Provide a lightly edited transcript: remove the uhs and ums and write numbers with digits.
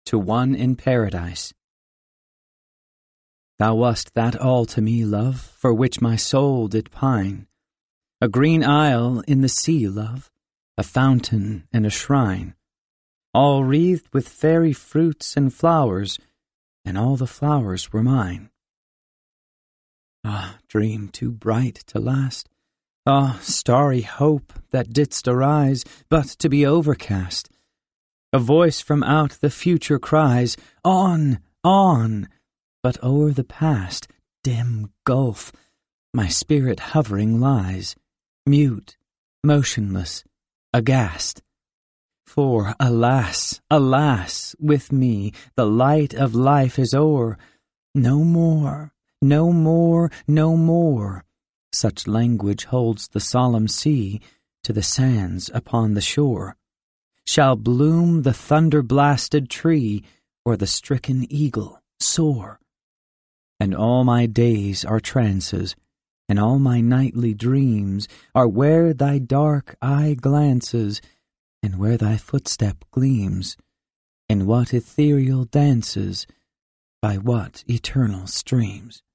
to one in paradise. Thou wast that all to me, love, for which my soul did pine. A green isle in the sea, love, a fountain and a shrine, all wreathed with fairy fruits and flowers, and all the flowers were mine. Ah, dream too bright to last! Ah, starry hope that didst arise, but to be overcast! A voice from out the future cries, "On, on!" But o'er the past, dim gulf, my spirit hovering lies, mute, motionless, aghast. For, alas, alas, with me the light of life is o'er. No more, no more, no more. Such language holds the solemn sea to the sands upon the shore. Shall bloom the thunder-blasted tree, or the stricken eagle soar. And all my days are trances, and all my nightly dreams are where thy dark eye glances, and where thy footstep gleams, in what ethereal dances, by what eternal streams.